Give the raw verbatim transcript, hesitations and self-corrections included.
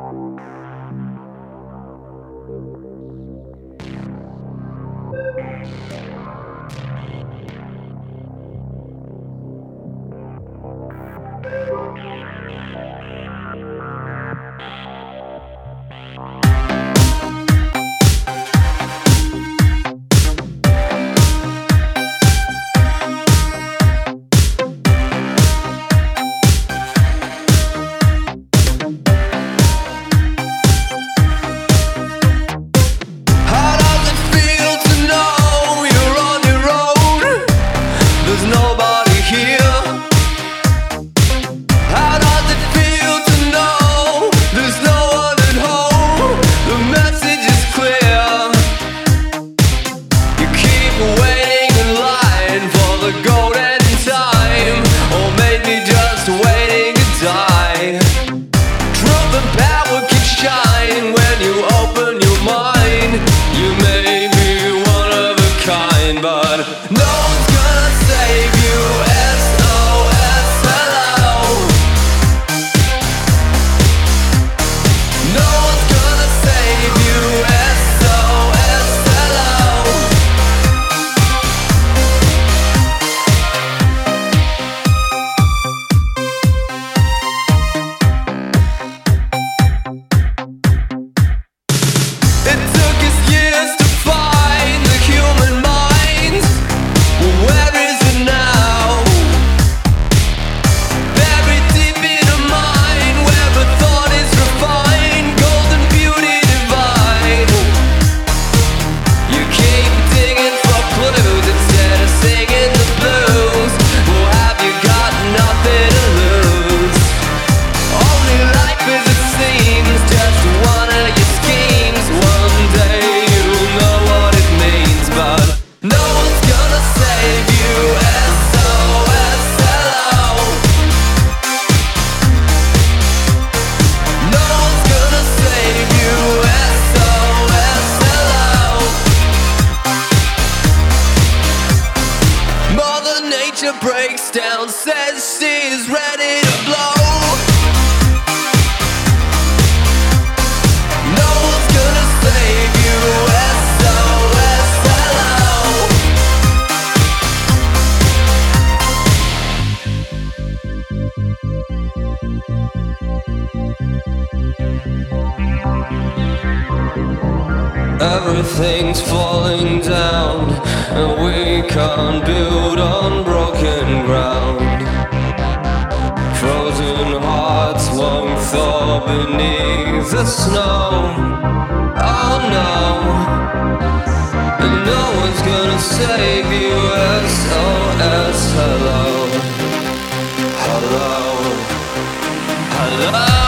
Breaks down, says she's ready to blow. No one's gonna save you, S O S Hello. Everything's falling down, and we can't build on broken ground. Frozen hearts won't thaw beneath the snow. Oh no, and no one's gonna save you. S O S hello, hello, hello.